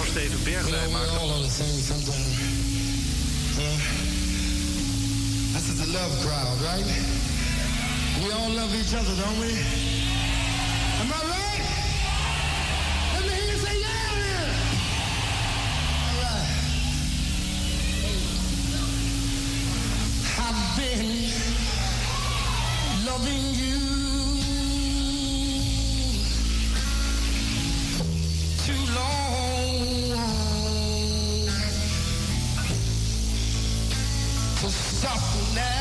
Steven Bergwijn maakt. We're all on the same sometimes. This is the love crowd, right? We all love each other, don't we? Am I right? Let me hear you say yeah, man. All right. I've been loving you too long to stop now.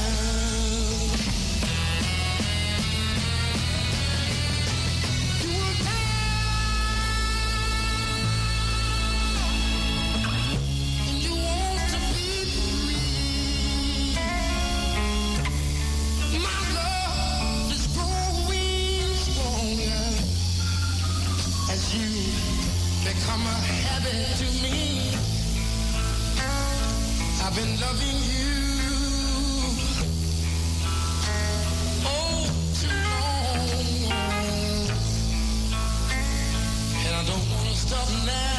Become a habit to me. I've been loving you oh too long, and I don't want to stop now.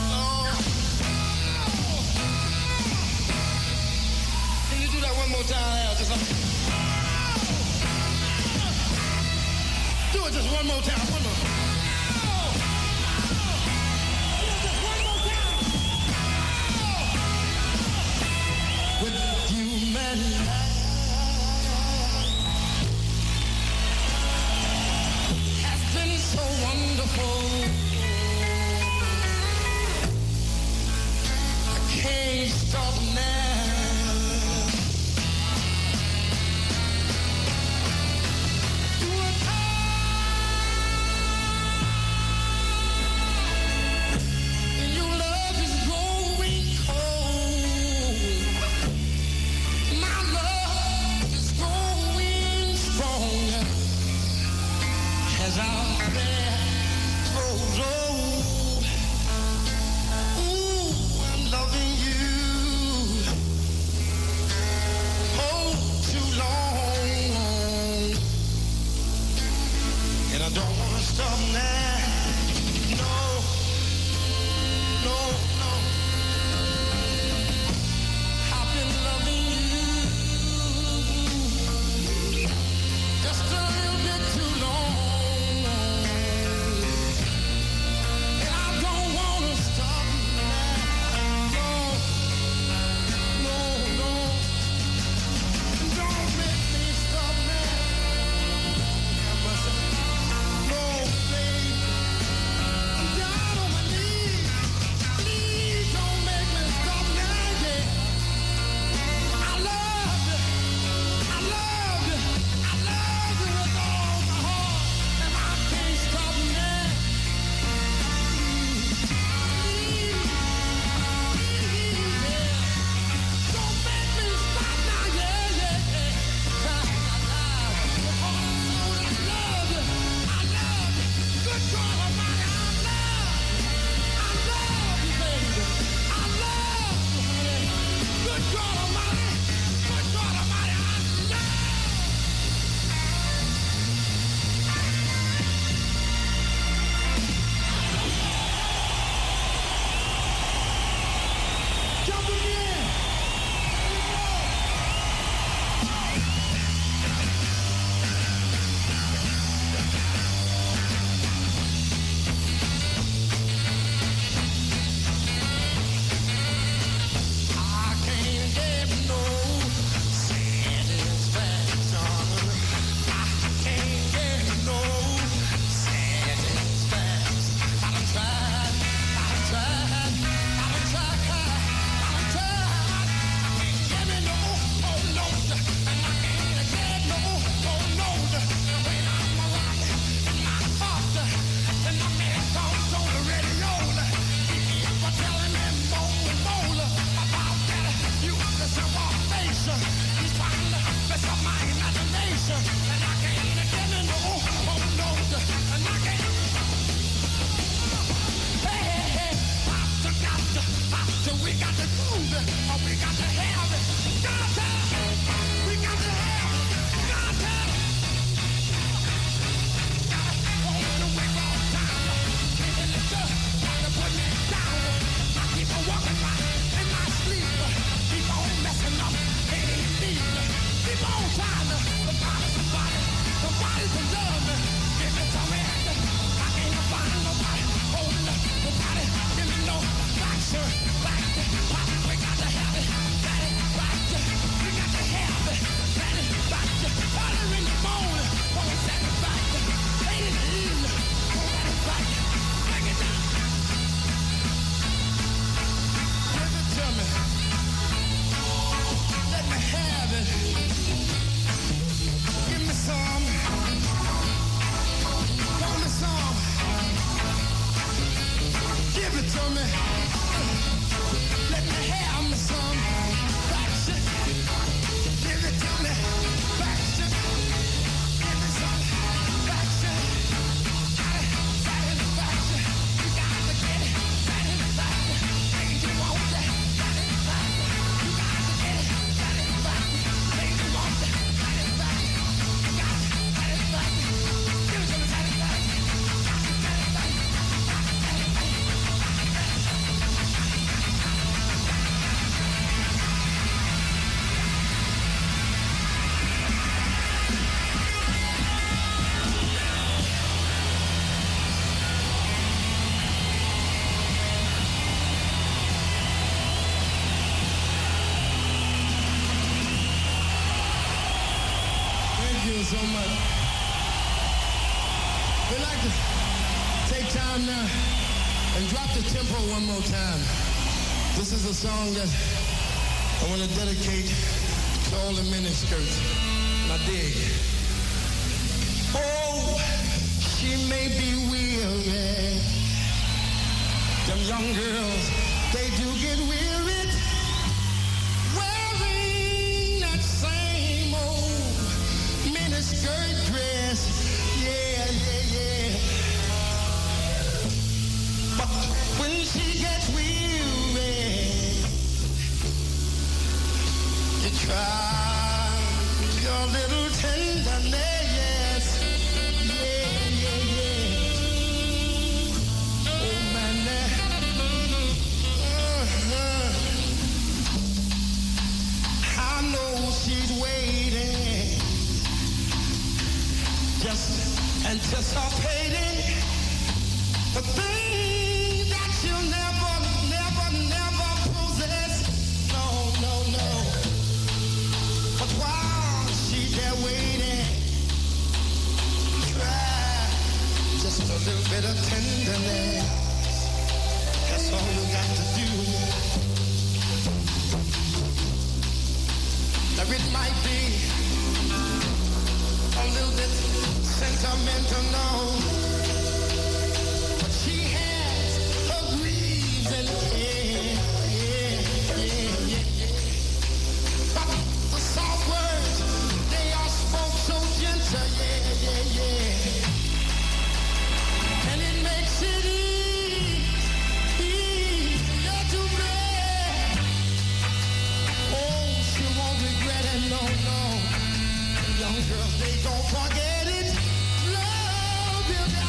Can you do that one more time? Do it just one more time. One more. Has been so wonderful. I can't stop now. Do it me. Let me have me some action. Give it to me. Action. Give me some action. Satisfaction. You got to get it. Satisfaction. Make you want that. Satisfaction. You got to get it. Satisfaction. Make you want that. Satisfaction. You got satisfaction. Give it to me. Satisfaction. Thank you so much. We'd like to take time now and drop the tempo one more time. This is a song that I want to dedicate to all the miniskirts. I dig. Oh, she may be weary. Them young girls, they do get weary wearing that same old miniskirt dress. Yeah, yeah, yeah. But when she gets weary, you try your little tenderness. Yeah, yeah, yeah. Oh, man, I know she's waiting, just anticipating the thing that you'll never, never, never possess. No, no, no. But while she's there waiting, try just a little bit of tenderness. That's all you got to do. Now it might be a little bit sentimental, no, but she has a reason. Yeah, yeah, yeah, yeah. But the soft words, they are spoke so gentle. Yeah, yeah, yeah. And it makes it easier to bear. Oh, she won't regret it, no, no. Young girls, they don't forget it. Love you.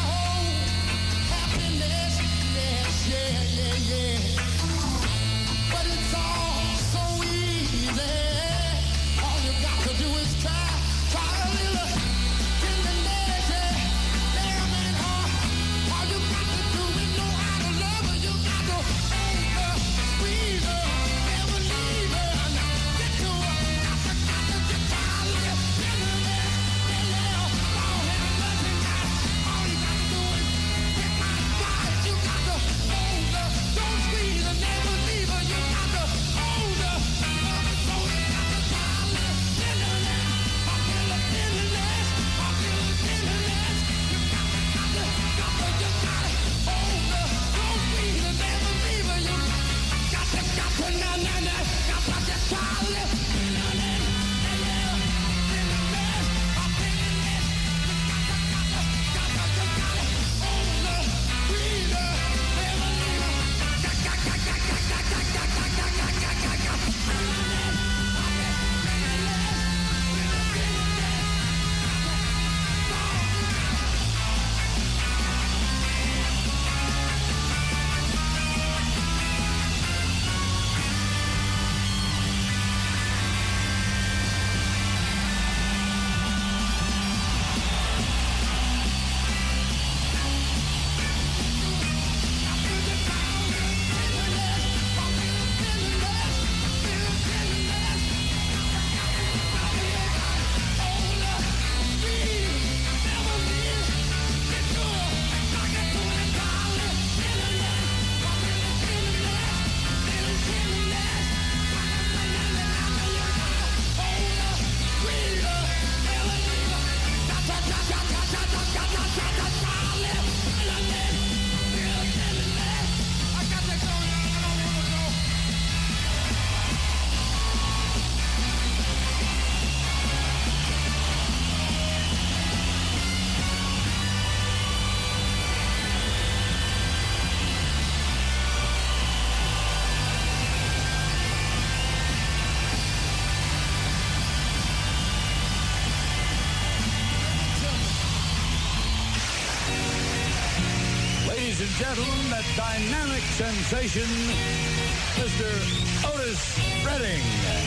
Ladies and gentlemen, that dynamic sensation, Mr. Otis Redding.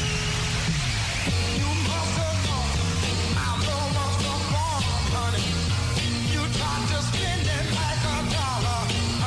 You must have thought I know what's wrong, honey. You tried to spend it like a dollar.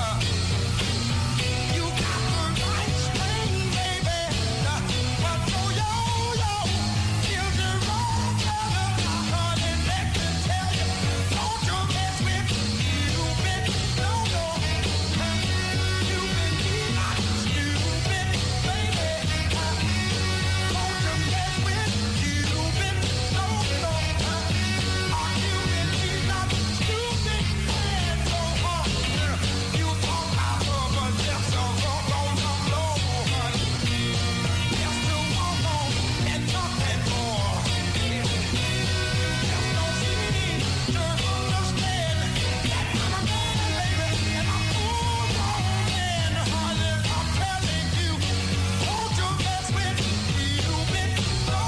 You got the right string, baby, but no yo-yo. You're the wrong color, honey. Let me tell you, don't you mess with stupid, no. You've been not stupid, baby. Don't you mess with stupid, no. Are you really not stupid? And so on. You talk about love, but just so on the floor, honey. Just to walk on and nothing more. You just don't seem to understand that I'm a man, baby, and I'm full grown man, honey. I'm telling you, don't you mess with stupid, no.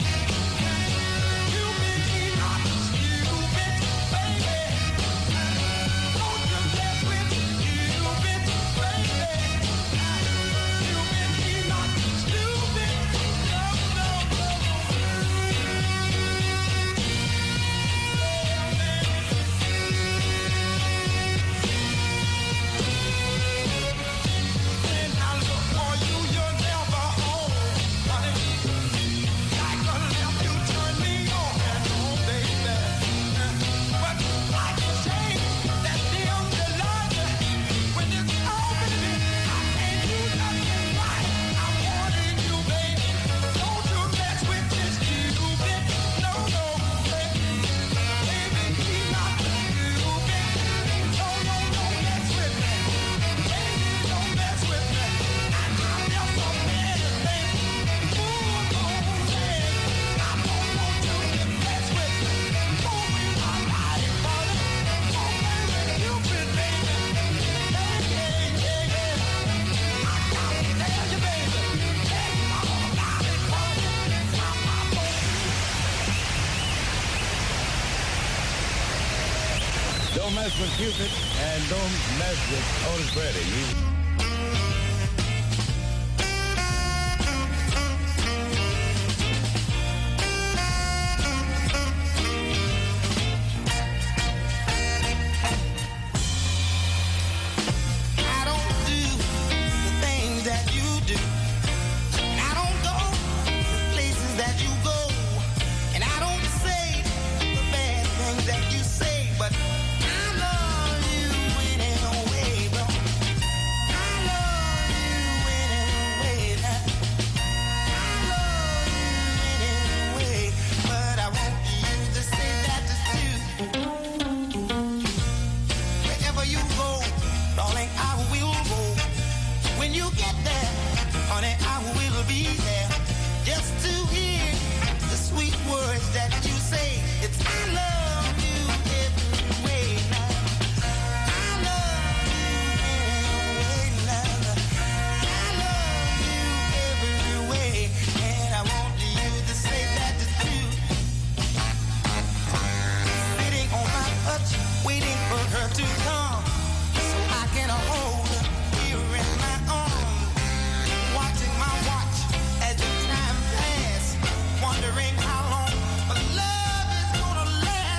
You be not stupid, baby. Don't you mess with stupid, baby. You be not stupid, When I look for you, you're never home, honey. Like a lamp, you turn me on and on, baby. But like a shame that dim the light. When it's all, baby, I can't do nothing right. I'm warning you, baby. Don't you mess with this stupid, no, baby. Baby, he's not stupid. No, don't mess with me. Baby, don't mess with me. I'm just a man, baby. Full grown man. I don't want you to mess with me. Moving my life, brother. Don't play with Cupid, baby. Yeah. I gotta tell you, baby. Take all about it, brother. I'm not Don't mess with Cupid and don't mess with Otis Redding. I don't do the things that you do. I don't go the places that you go. And I don't say the bad things that you say. But I love you anyway, bro. I love you anyway. I love you anyway. But I want you to say that too. Wherever you go, darling, I will go. When you get there, honey, I will be there. Just to hear the sweet words that you say. It's I love you every way now. I love you anyway now. I love you every way. And I want you to say that too. Sitting on my hutch, waiting for her to come, so I can hold her here in my arms. Watching my watch as the time passes, wondering how long my love is gonna last.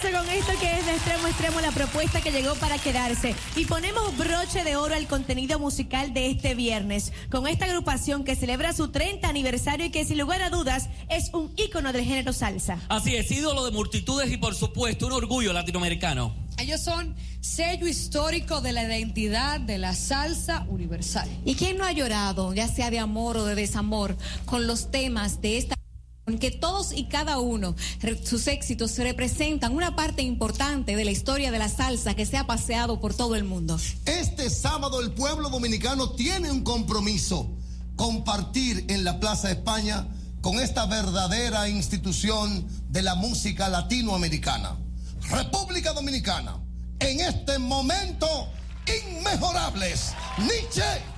quedarse con esto que es de extremo a extremo, la propuesta que llegó para quedarse. Y ponemos broche de oro al contenido musical de este viernes, con esta agrupación que celebra su 30 aniversario y que sin lugar a dudas es un ícono del género salsa. Así es, ídolo de multitudes y por supuesto un orgullo latinoamericano. Ellos son sello histórico de la identidad de la salsa universal. ¿Y quién no ha llorado, ya sea de amor o de desamor, con los temas de esta que todos y cada uno, sus éxitos representan una parte importante de la historia de la salsa que se ha paseado por todo el mundo? Este sábado el pueblo dominicano tiene un compromiso: compartir en la Plaza España con esta verdadera institución de la música latinoamericana. República Dominicana, en este momento, inmejorables. Nietzsche.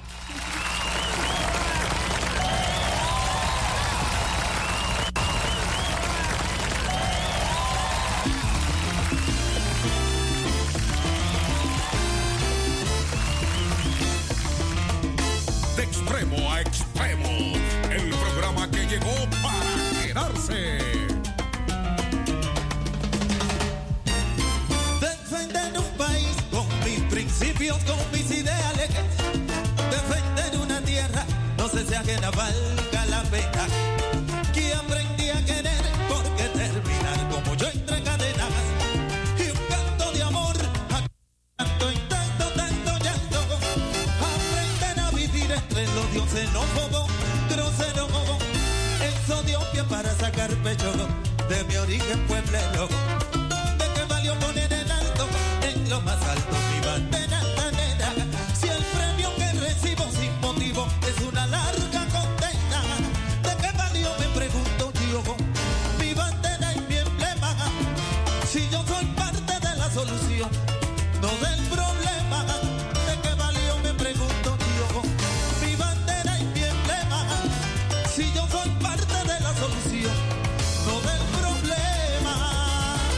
De extremo a extremo, el programa que llegó para quedarse. Defender un país con mis principios, con mis ideales. Defender una tierra, no sé si ajena valga la pena. Que aprendí a querer porque terminar como yo entre cadenas. Y un canto de amor, tanto y tanto, tanto llanto. Aprender a vivir entre los dioses xenófobos, groseros. Eso dio pie para sacar pecho de mi origen pueblero. ¿De qué valió poner en alto, en lo más alto, mi bandera negra? Si el premio que recibo sin motivo es una larga condena. ¿De qué valió, me pregunto yo, mi bandera y mi emblema? Si yo soy parte de la solución, no del problema. ¿De qué valió, me pregunto yo, mi bandera y mi emblema? Si yo soy parte de la solución, no del problema.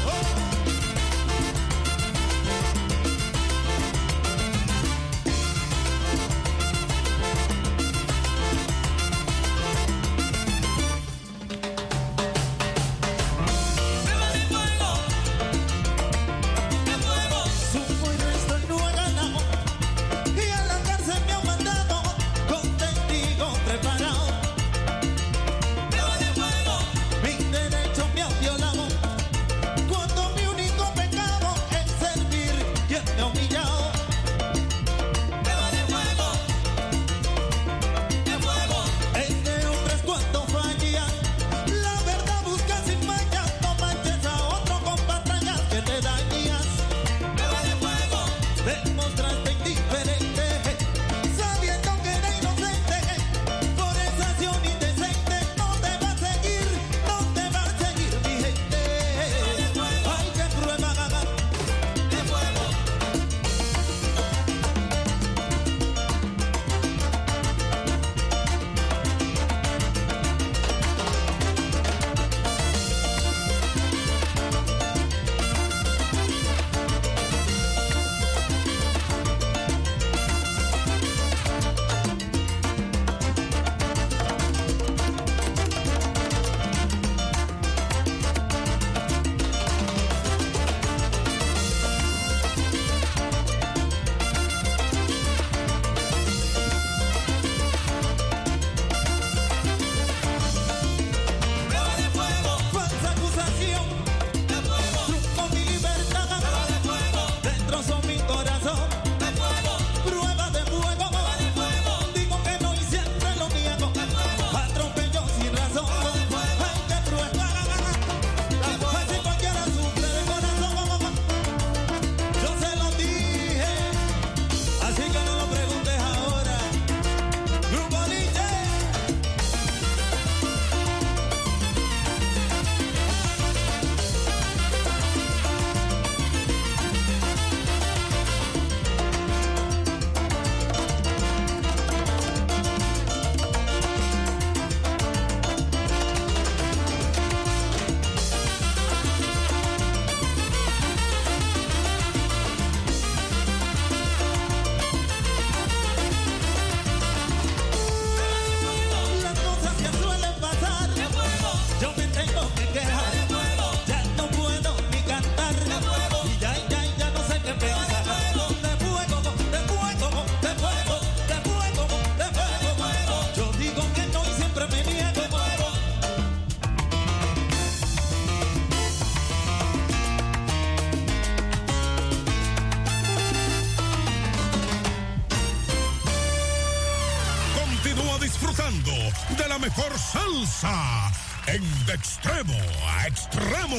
mejor salsa en De Extremo a Extremo.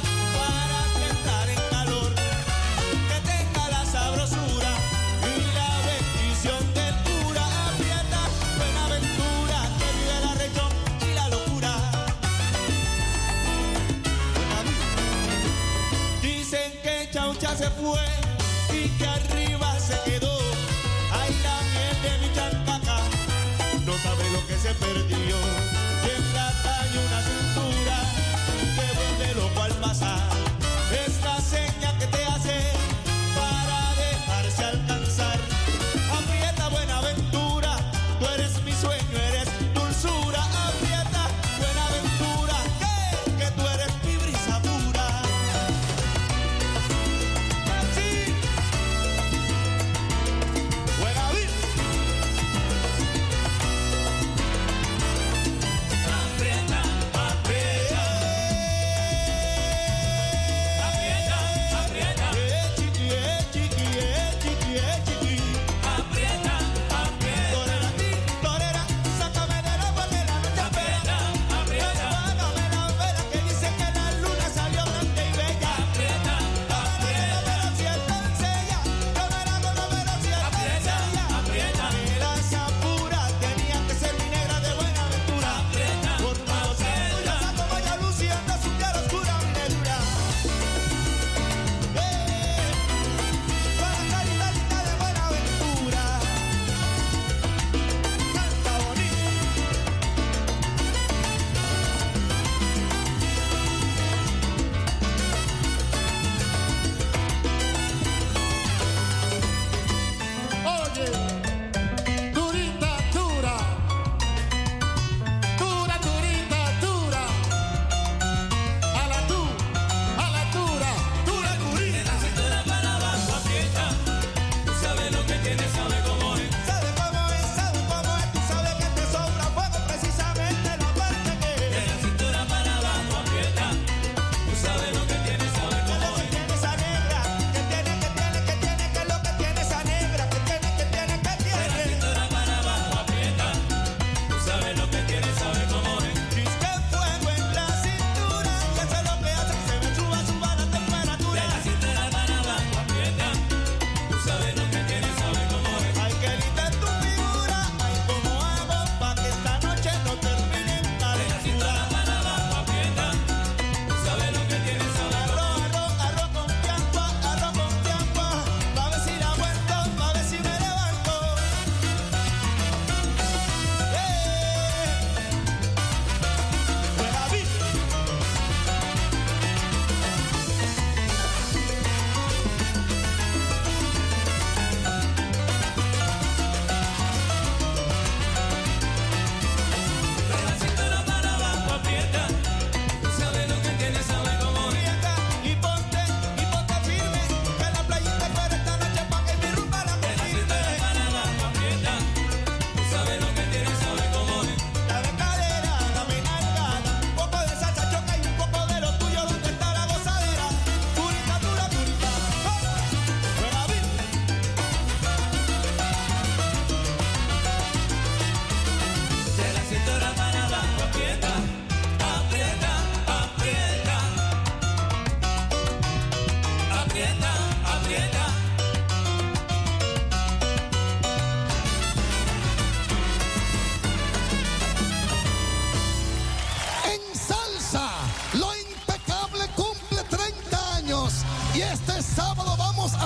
Para que estar en calor, que tenga la sabrosura y la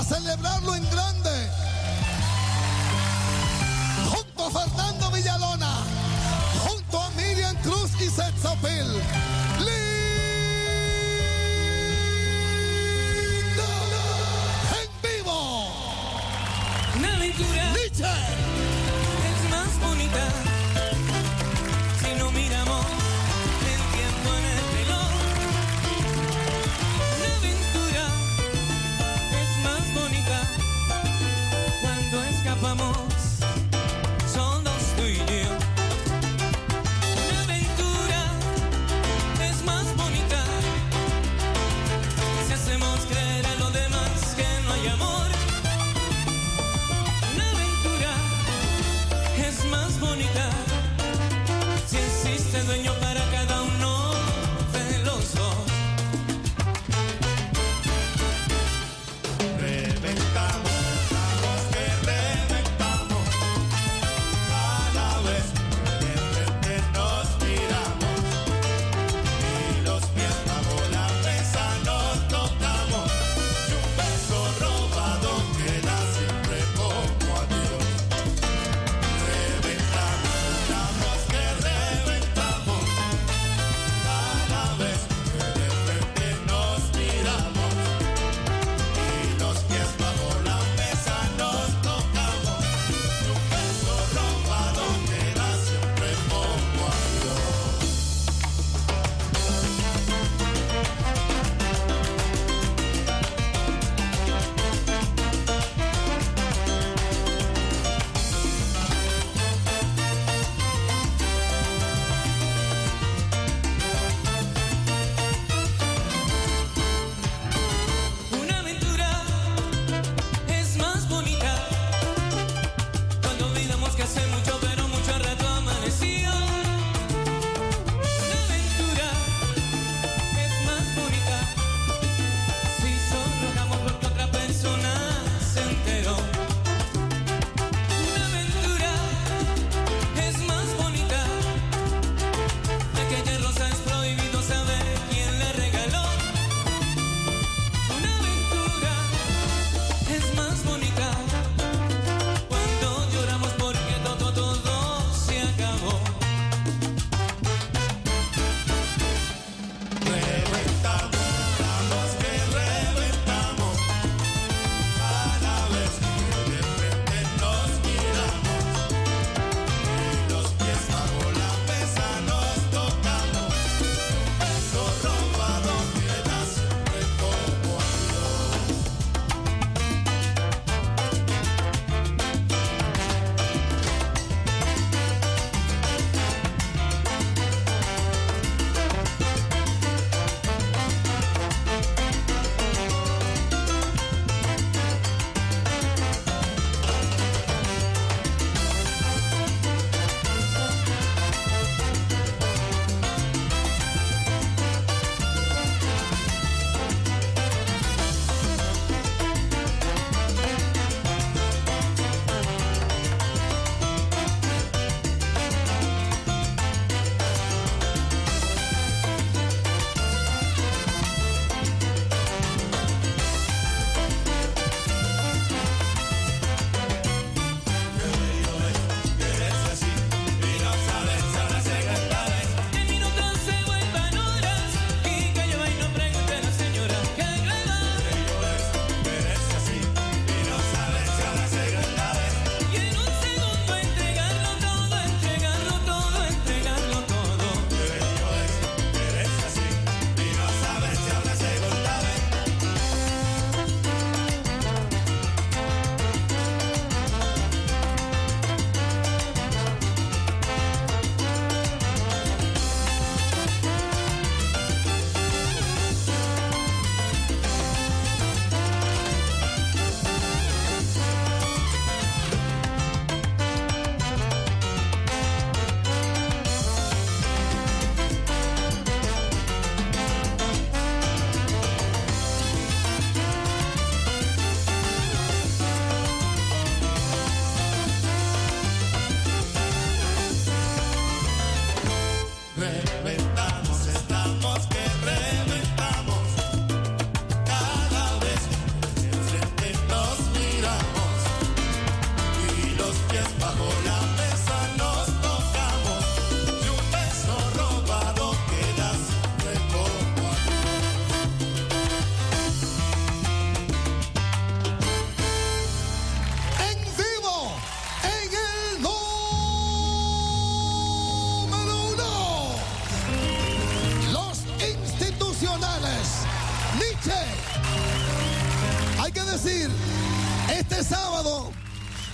a celebrarlo en grande. Junto a Fernando Villalona, junto a Miriam Cruz y Sexapil. ¡Lindo! En vivo. Una aventura Nietzsche. es más bonita si no miramos el tiempo en el reloj. Una aventura es más bonita cuando escapamos solos tú y yo. Una aventura es más bonita si hacemos creer a los demás que no hay amor. Una aventura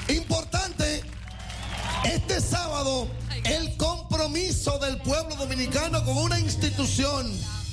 Importante, este sábado, el compromiso del pueblo dominicano con una institución.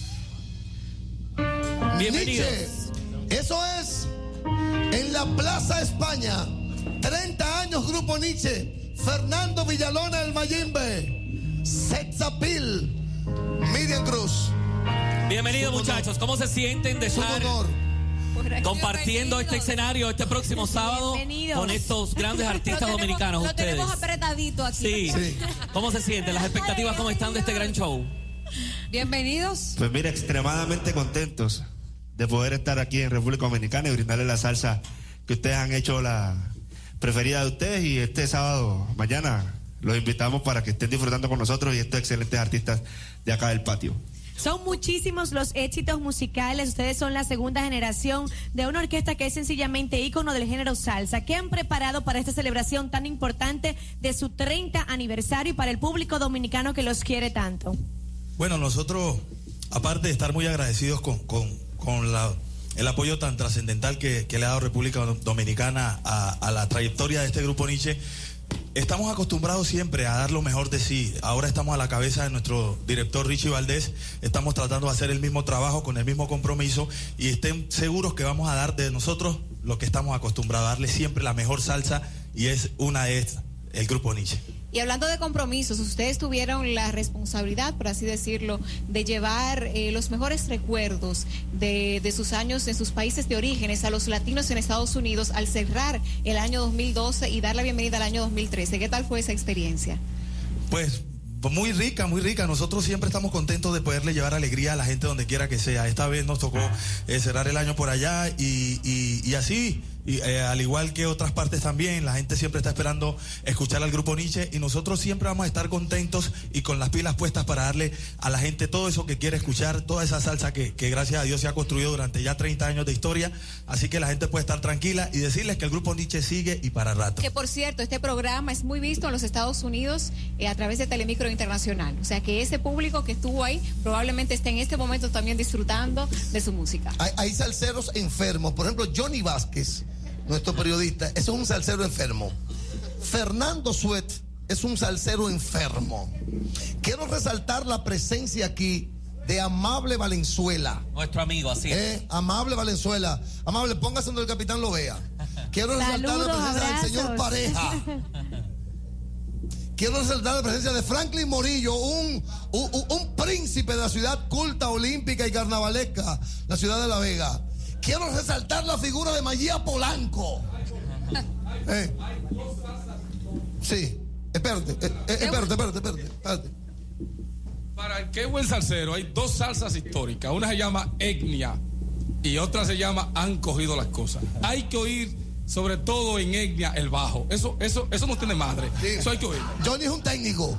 Bienvenidos. Nietzsche. Eso es en la Plaza España. 30 años Grupo Nietzsche. Fernando Villalona el Mayimbe. Setzapil. Miriam Cruz. Bienvenidos, muchachos. ¿Cómo se sienten de estar compartiendo este escenario este próximo sábado con estos grandes artistas dominicanos? Lo Ustedes. tenemos apretadito aquí. Sí. ¿Cómo se sienten? ¿Las expectativas cómo están de este gran show? Bienvenidos. Pues mira, extremadamente contentos de poder estar aquí en República Dominicana y brindarles la salsa que ustedes han hecho la preferida de ustedes, y este sábado, mañana, los invitamos para que estén disfrutando con nosotros y estos excelentes artistas de acá del patio. Son muchísimos los éxitos musicales. Ustedes son la segunda generación de una orquesta que es sencillamente ícono del género salsa. ¿Qué han preparado para esta celebración tan importante de su 30 aniversario y para el público dominicano que los quiere tanto? Bueno, nosotros, aparte de estar muy agradecidos con el apoyo tan trascendental que le ha dado República Dominicana a la trayectoria de este Grupo Nietzsche, estamos acostumbrados siempre a dar lo mejor de sí. Ahora estamos a la cabeza de nuestro director Richie Valdés. Estamos tratando de hacer el mismo trabajo con el mismo compromiso, y estén seguros que vamos a dar de nosotros lo que estamos acostumbrados a darle siempre, la mejor salsa, y es una de estas, el Grupo Nietzsche. Y hablando de compromisos, ustedes tuvieron la responsabilidad, por así decirlo, de llevar los mejores recuerdos de sus años en sus países de orígenes a los latinos en Estados Unidos al cerrar el año 2012 y dar la bienvenida al año 2013. ¿Qué tal fue esa experiencia? Pues muy rica, muy rica. Nosotros siempre estamos contentos de poderle llevar alegría a la gente donde quiera que sea. Esta vez nos tocó cerrar el año por allá y así. Y, al igual que otras partes también, la gente siempre está esperando escuchar al Grupo Nietzsche, y nosotros siempre vamos a estar contentos y con las pilas puestas para darle a la gente todo eso que quiere escuchar, toda esa salsa que gracias a Dios se ha construido durante ya 30 años de historia. Así que la gente puede estar tranquila y decirles que el Grupo Nietzsche sigue y para rato. Que por cierto, este programa es muy visto en los Estados Unidos a través de Telemicro Internacional. O sea que ese público que estuvo ahí probablemente esté en este momento también disfrutando de su música. Hay salseros enfermos. Por ejemplo, Johnny Vázquez, nuestro periodista, ese es un salsero enfermo. Fernando Suet es un salsero enfermo. Quiero resaltar la presencia aquí de Amable Valenzuela. Nuestro amigo, así es. Amable Valenzuela. Amable, póngase donde el capitán lo vea. Quiero resaltar la presencia del señor Pareja. Quiero resaltar la presencia de Franklin Morillo, un príncipe de la ciudad culta, olímpica y carnavalesca, la ciudad de La Vega. Quiero resaltar la figura de Mayía Polanco. Sí, espérate. Para el que es buen salsero, hay dos salsas históricas. Una se llama Etnia y otra se llama Han cogido las cosas. Hay que oír, sobre todo en Etnia, el bajo. Eso no tiene madre. Sí. Eso hay que oír. Johnny es un técnico.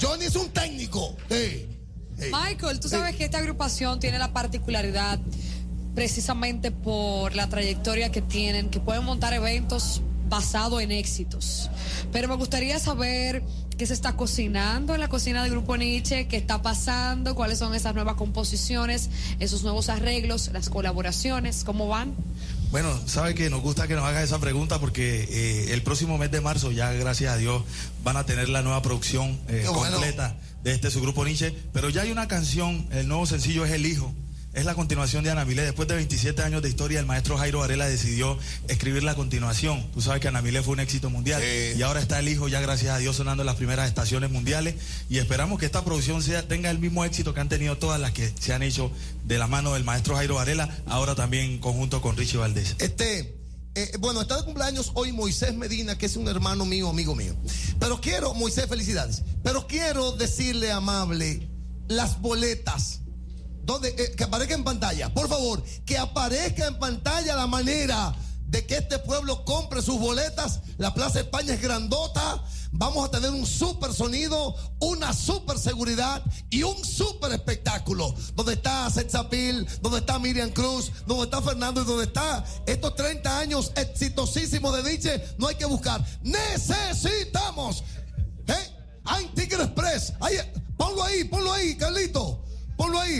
Michael, tú sabes que esta agrupación tiene la particularidad, precisamente por la trayectoria que tienen, que pueden montar eventos basados en éxitos. Pero me gustaría saber qué se está cocinando en la cocina del Grupo Nietzsche, qué está pasando, cuáles son esas nuevas composiciones, esos nuevos arreglos, las colaboraciones, ¿cómo van? Bueno, sabe que nos gusta que nos haga esa pregunta porque el próximo mes de marzo, ya gracias a Dios, van a tener la nueva producción completa de su Grupo Nietzsche. Pero ya hay una canción, el nuevo sencillo es El Hijo. Es la continuación de Ana Milé. Después de 27 años de historia, el maestro Jairo Varela decidió escribir la continuación. Tú sabes que Ana Milé fue un éxito mundial, y ahora está El Hijo, ya gracias a Dios, sonando en las primeras estaciones mundiales, y esperamos que esta producción tenga el mismo éxito que han tenido todas las que se han hecho de la mano del maestro Jairo Varela, ahora también en conjunto con Richie Valdés. Bueno, está de cumpleaños hoy Moisés Medina, que es un hermano mío, amigo mío. Pero quiero, Moisés, felicidades. Pero quiero decirle, Amable, las boletas. Que aparezca en pantalla, por favor, que aparezca en pantalla la manera de que este pueblo compre sus boletas. La Plaza España es grandota. Vamos a tener un super sonido, una super seguridad y un super espectáculo. Donde está Setzapil, donde está Miriam Cruz, donde está Fernando y donde está estos 30 años exitosísimos de Nietzsche. No hay que buscar. Necesitamos. Hay Ticket Express. Ponlo ahí, Carlito. Ponlo ahí.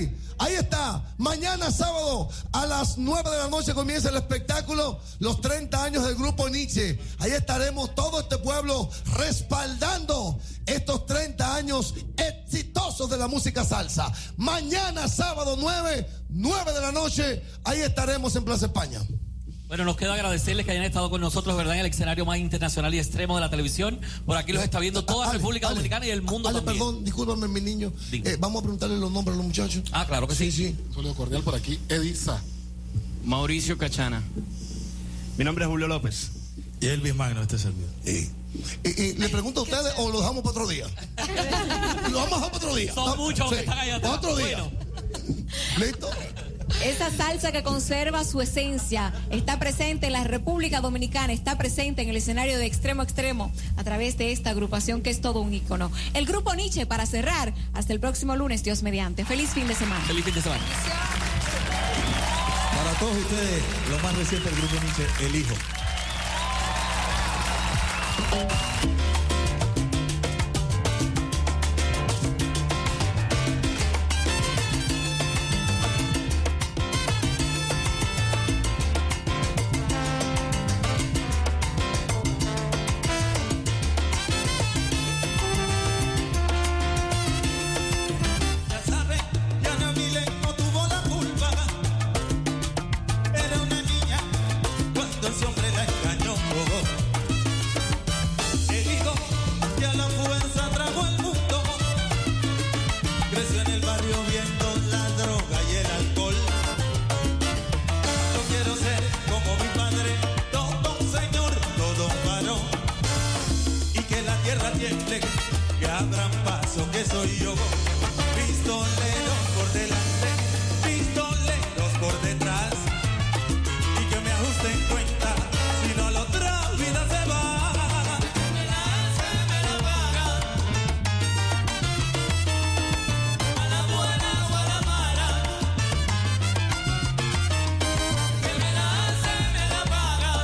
ahí está. Mañana sábado a las 9 de la noche comienza el espectáculo, los 30 años del Grupo Nietzsche. Ahí estaremos todo este pueblo respaldando estos 30 años exitosos de la música salsa. Mañana sábado 9 de la noche, ahí estaremos en Plaza España. Bueno, nos queda agradecerles que hayan estado con nosotros, ¿verdad? En el escenario más internacional y extremo de la televisión. Por aquí los está viendo toda la República Dominicana y el mundo también. Perdón, discúlpame, mi niño. Vamos a preguntarle los nombres a los muchachos. Ah, claro que sí. Sí. Un saludo cordial por aquí. Edisa. Mauricio Cachana. Mi nombre es Julio López. Y Elvis Magno, este servidor. Y le pregunto a ustedes o lo dejamos para otro día. Lo vamos a dejar para otro día. Son muchos que están allá atrás. Otro día. ¿Listo? Esa salsa que conserva su esencia está presente en la República Dominicana, está presente en el escenario de extremo a extremo a través de esta agrupación que es todo un ícono. El Grupo Nietzsche, para cerrar, hasta el próximo lunes, Dios mediante. Feliz fin de semana. Feliz fin de semana. Para todos ustedes, lo más reciente del Grupo Nietzsche, El Hijo. Que abran paso, que soy yo. Pistoleros por delante, pistoleros por detrás. Y que me ajusten cuenta, si no la otra vida se va. Me la hace, me la paga. A la buena o a la mala. Que me la hace, me la paga.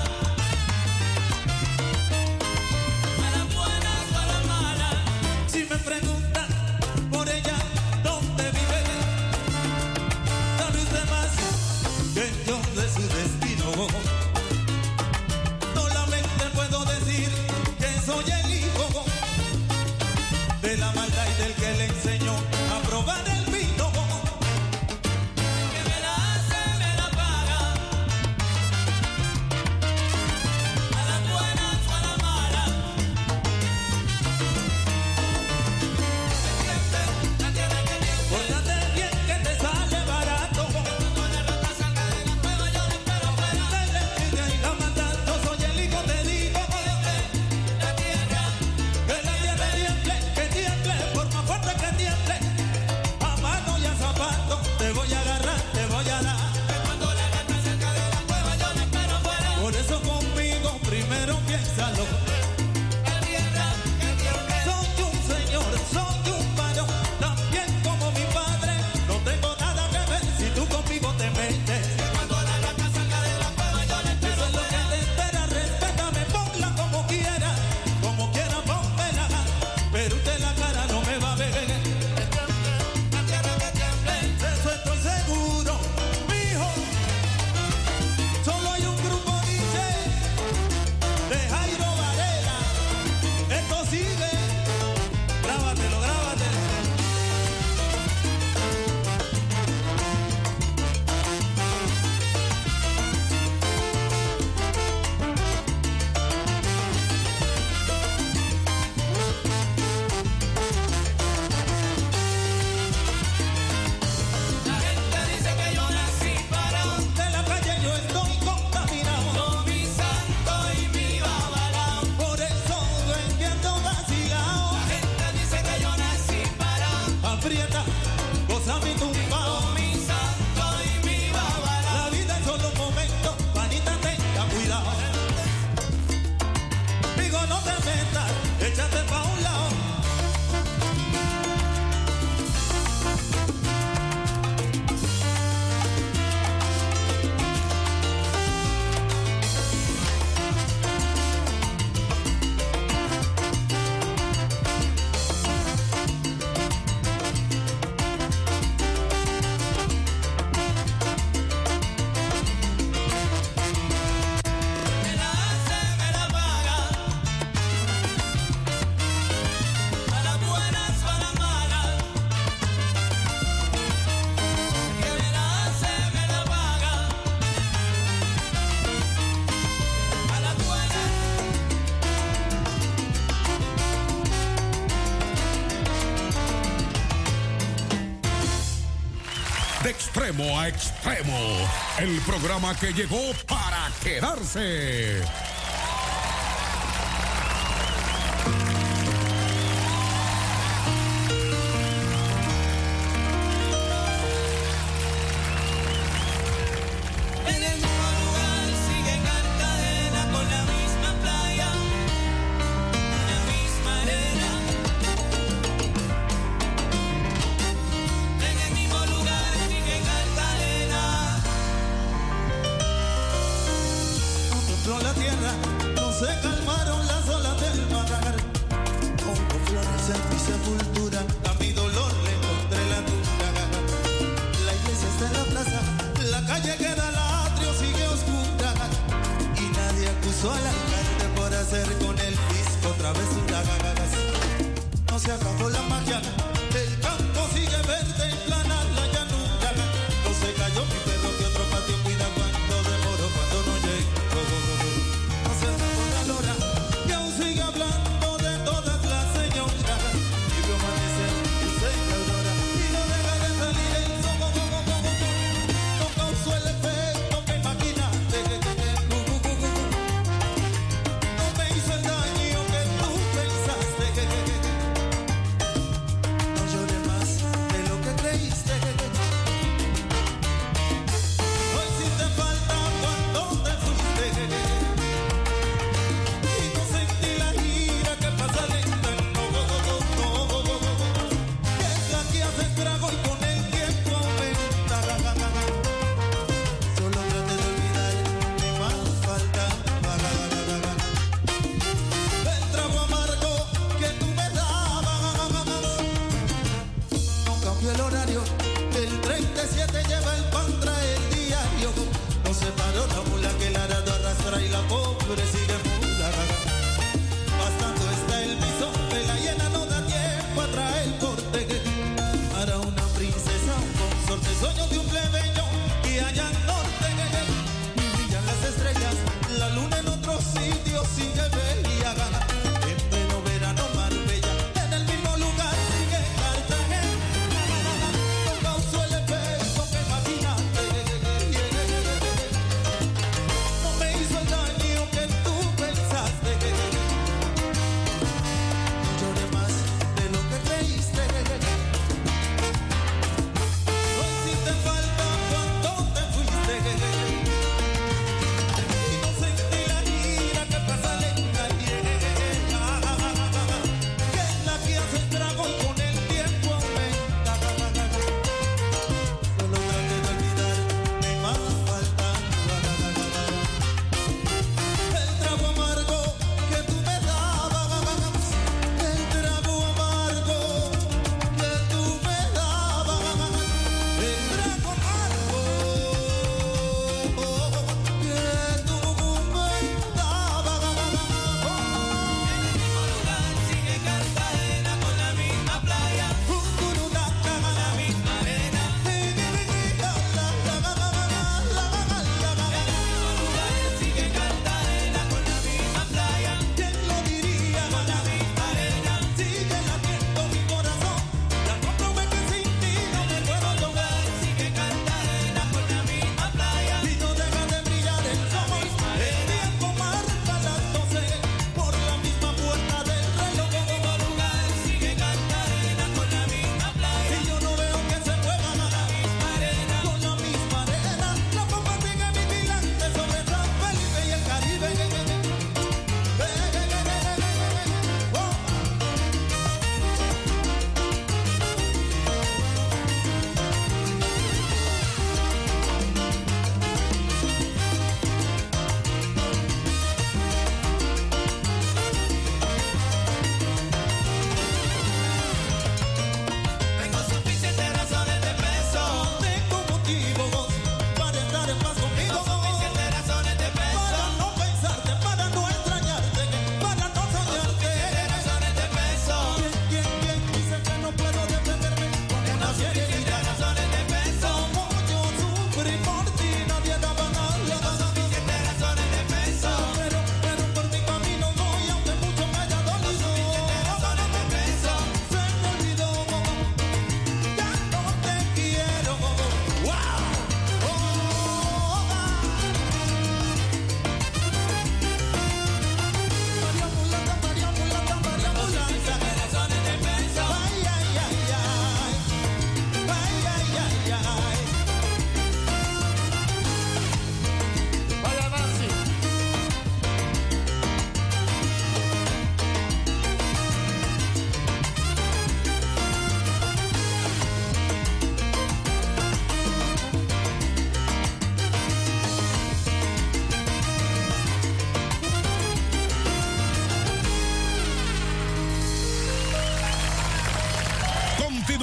A la buena o a la mala. Si me preguntan por ella dónde vive, sabe usted más que yo de su destino. Solamente puedo decir que soy el hijo de la maldad y del que le enseñó a probar el vino. Que me la hace, me la paga. A las buenas o a la mala. Pórtate bien que te sale barato. Cuando la rata salga de la cueva yo le espero fuera. Dale envidia y la maldad, yo soy el hijo, te digo. La tierra, que la tierra tiemble, que tiemble, por más fuerte que tiemble. A mano y a zapato, te voy a agarrar, te voy a dar. Cuando la rata salga de la cueva yo le espero fuera. Por eso conmigo primero piénsalo. La tierra, que tiemble. Soy un señor, soy un varón, también como mi padre. No tengo nada que ver si tú conmigo te metes. Cuando la rata salga de la cueva yo le espero. Eso es lo que te espera, respétame, ponla como quiera, pónmela. Pero usted la cara no me va a ver. La tierra que tiemble, de eso estoy seguro, mijo. Solo hay un Grupo Nietzsche de Jairo Varela. De extremo a extremo, el programa que llegó para quedarse. En el mismo lugar sigue Cartagena con la misma playa, la misma arena. En el mismo lugar sigue Cartagena. Contempló la tierra, no se calmaron las olas del mar. Pongo flores en mi sepultura, a mi dolor le encontré la tumba. La iglesia está en la plaza, la calle queda al atrio, sigue oscura. Y nadie acusó al alcalde por hacer con el fisco travesuras. No se acabó la magia, el campo sigue verde en plana la llanura. No se cayó mi perro que otro patio cuida cuando demoro, cuando no llego. No se acabó la lora, y aún sigue hablando de todas las señoras. Y vio amanecer, y se aurora, y no deja de salir el sol. No causó el efecto que imaginaste. No me hizo el daño que tú pensaste.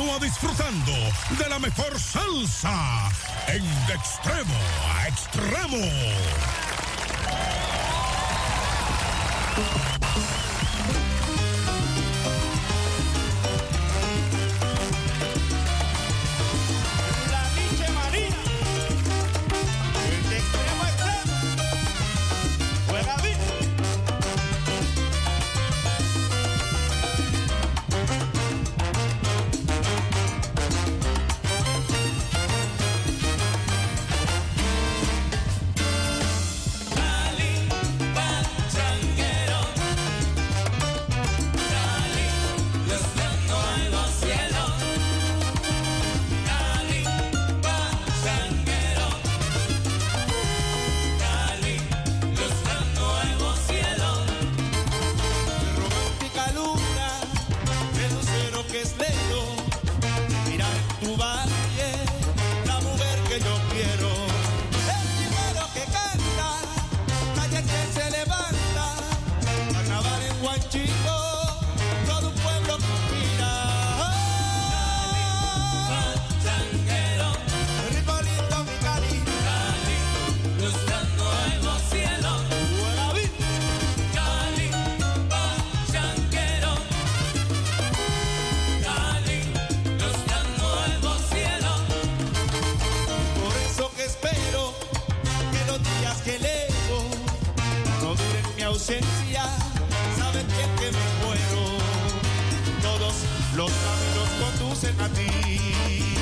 Continúa disfrutando de la mejor salsa en De Extremo a Extremo. Sabes bien que me muero. Todos los caminos conducen a ti.